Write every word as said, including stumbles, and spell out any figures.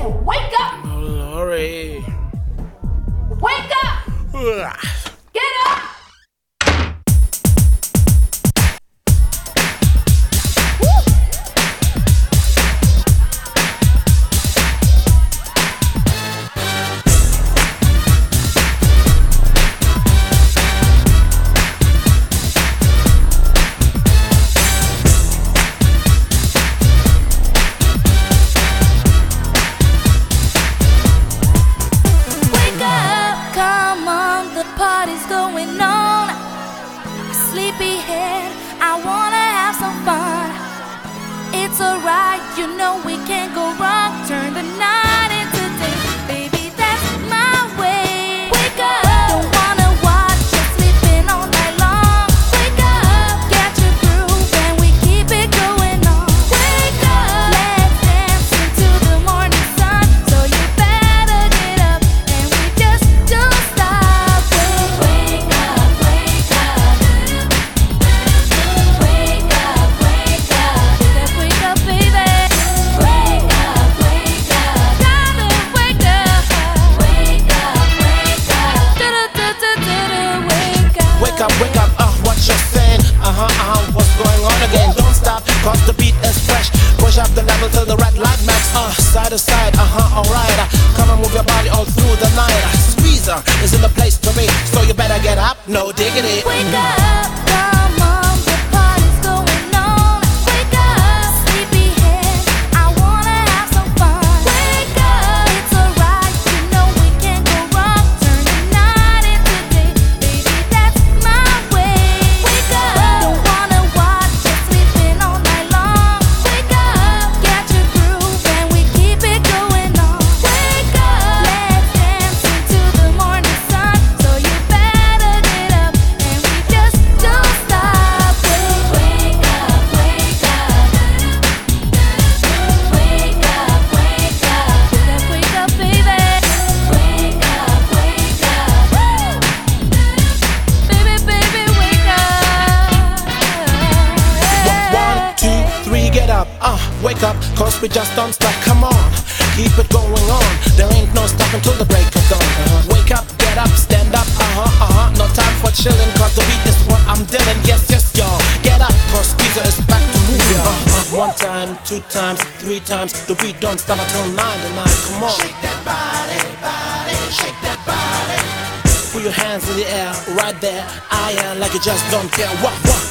say, wake up! Oh, Lori. Wake up! Ugh. Get up! Party's going on. Sleepyhead, I wanna have some fun. It's alright, you know we can't go wrong. Turn the night into day, baby, that's my way. Wake up, don't wanna watch you sleeping all night long. Wake up, get your groove and we keep it going on. Wake up, let's dance into the morning sun. So you better get up and we just don't stop. Wake up, wake up, uh, what you saying? Uh-huh, uh-huh, what's going on again? Don't stop, cause the beat is fresh. Push up the level till the red light max. Uh, side to side, uh-huh, alright. Uh, come and move your body all through the night. Uh, Squeezer is in the place to be, so you better get up, no diggity. Wake up, come on, the party's going on. Wake up, sleepyhead, I wanna have some fun. Wake up, it's alright, you know we can't go wrong. Turn the night into day, baby, that's my way. Wake up, don't wanna watch you sleeping all night long. Wake up, get your groove and we keep it going on. Wake up, let's dance into the morning sun. So you better get up and we just don't stop. Wake up, wake up, wake up, wake up, wake up, baby. Wake up, wake up, baby, baby, wake up. One, two, three, get up, uh, wake up, cause we just don't stop, come on. Keep it going on, there ain't no stopping till the break of dawn. Uh-huh. Wake up, get up, stand up, uh-huh, uh-huh. No time for chilling, cause the beat is what I'm dealing. Yes, yes, y'all, get up, cause Squeezer is back to move, y'all. Uh-huh. One time, two times, three times, the beat don't stop until nine tonight, come on. Shake that body, body, shake that body. Put your hands in the air, right there, I am like you just don't care. What, what?